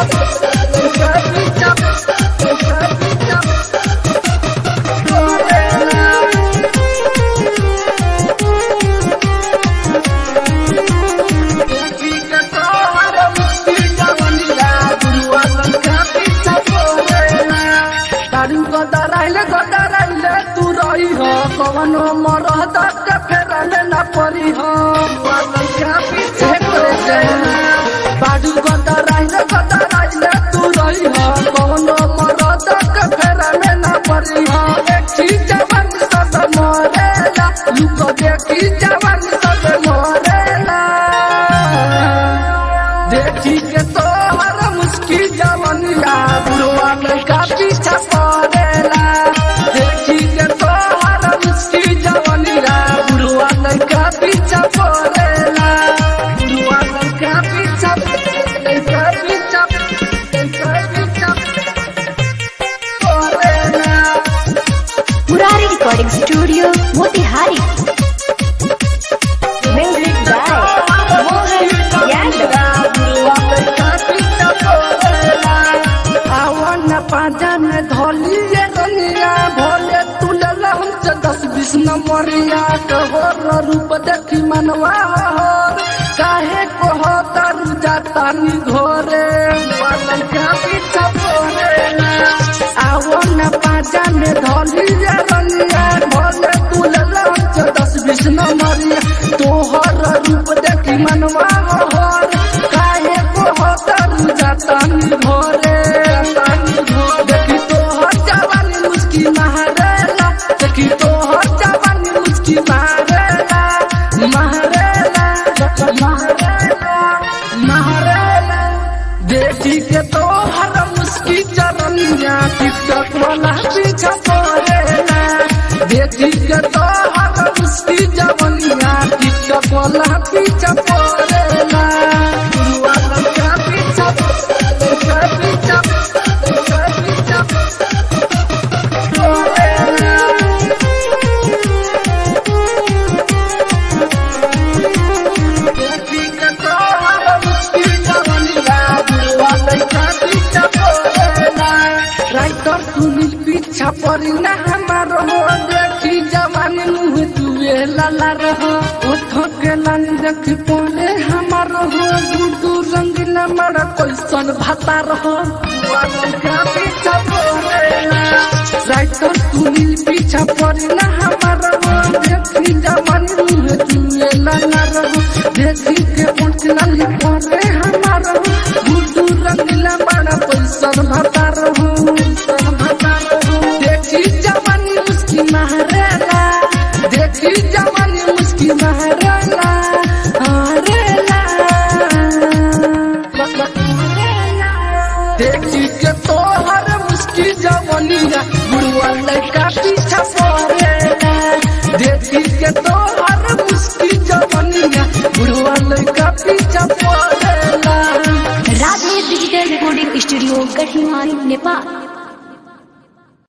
तू रही हो कवनो मरद के फेरले न पड़ी हो पीछे बाडू गदराइले तू रही हो कवनो मरद के फेरले न पड़ी हो देखी जवान सब मरेला लुको देखी जवान सब मरेला देखी के तोहर मुस्की जवानिया बुढ़वा लड़का पीछा पड़ेला देखी के तोहर मुस्की जवानिया बुढ़वा लड़का पीछा पड़ेला बुढ़वा लड़का पीछा पड़ेला Murari recording studio Motihari. Music by Mohan Yadav. पाजा में धोली रनिया भोले तुले हमसे 10-20 नंबरिया कहोर रूप देखी मनवा हो काहे को हो तारू जाता नी घोरे बादल का पीछा पड़ेला आवो न पाजा में धोली रनिया भोले तुले हमसे 10-20 नंबरिया तोहर रूप देखी मनवा हो काहे को हो तारू जाता नी घोरे देखी तो हर जवानी मुस्की महरेला देखी तो हर जवानी मुस्की महरेला महरेला महरेला देखी के तो हर मुस्की चरनिया टिकटॉक वाला पीछा पड़ेला देखी के तो हर मुस्की जवनिया टिकटॉक वाला पीछा पड़ेला गुरुआ लड़का पीछा पीछा पीछा पड़ी ना हमारो देखी जवानी मुँह तुए लाला रहो ओठो के लानी देखी पड़े हमारो गुडू रंगीला मरा कैसन भाता रहो पीछा राइटर सुनील पीछा पड़ी ना हमारो देखी जवानी मुँह तुए लाला रहो देखी के पहुँचना पड़े हमारो गुडू रंगीला मरा कैसन भाता रहो देखी जवानी मुस्की महरेला देखी जवानी मुस्की महरेला हरेला देखी के तोहर मुस्की जवानिया बुढ़वा लड़का पीछा पड़ेला देखी के तोहर मुस्की जवानिया बुढ़वा लड़का पीछा पड़ेला। Radhe digital recording studio Garhimari Nepal.